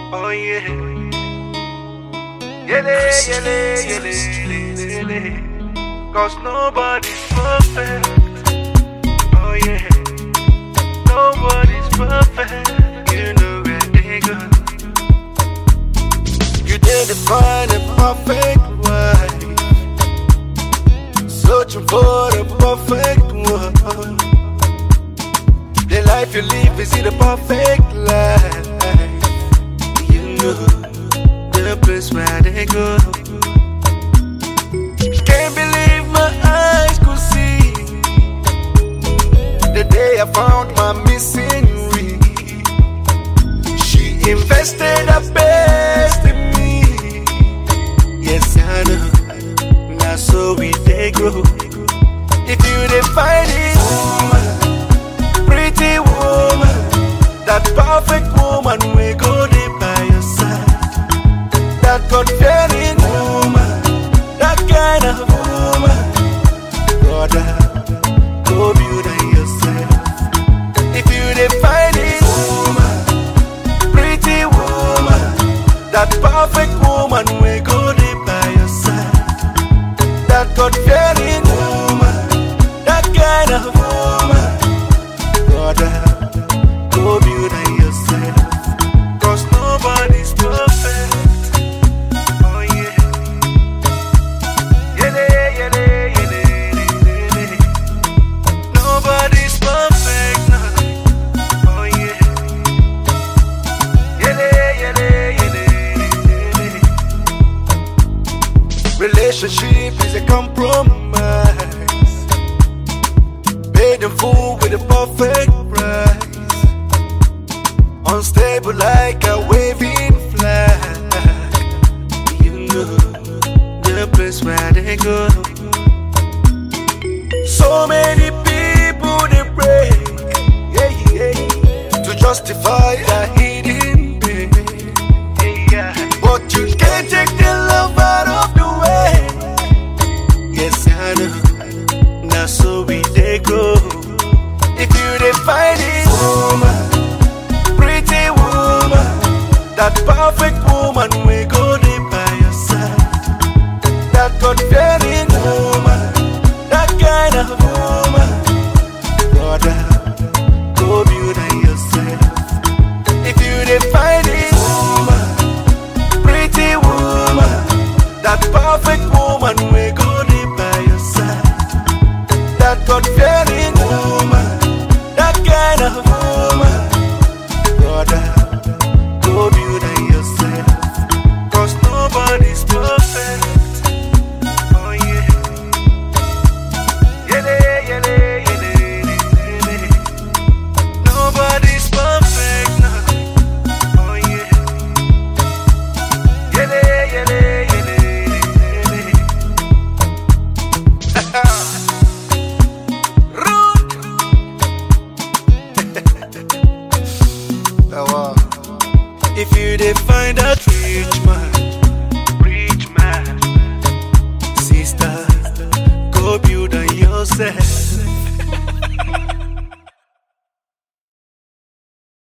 Oh yeah. Yele, yele, yele, yele, yele. Cause nobody's perfect. Oh yeah. Nobody's perfect. You know where they go. You didn't find a perfect wife, searching for the perfect one. The life you live is the perfect life. You know the place where they go. Can't believe my eyes could see the day I found my missing ring. She invested her best in me. Yes, I know. Now so we they grow. If you didn't find it, woman, pretty woman, that perfect woman we go there by your side. That God-fearing woman, that kind of woman, brother, go build it yourself. If you didn't find it, woman, pretty woman, that perfect woman we go there by your side. That God-fearing woman, that kind of woman, brother, go build it yourself. Cause nobody's perfect. Oh yeah. Yele, yele, yele, yele, yele. Nobody's perfect now. Oh yeah. Yele, yele, yele, yele. Relationship is a compromise, paid in full with a perfect price. Unstable like a waving flag. You know the place where they go. So many people they break, yeah, yeah, to justify their hidden pain. Yeah. But you can't take the love out of the way. Yes, I know. Now so we they go. If you didn't find it, woman, pretty woman, that perfect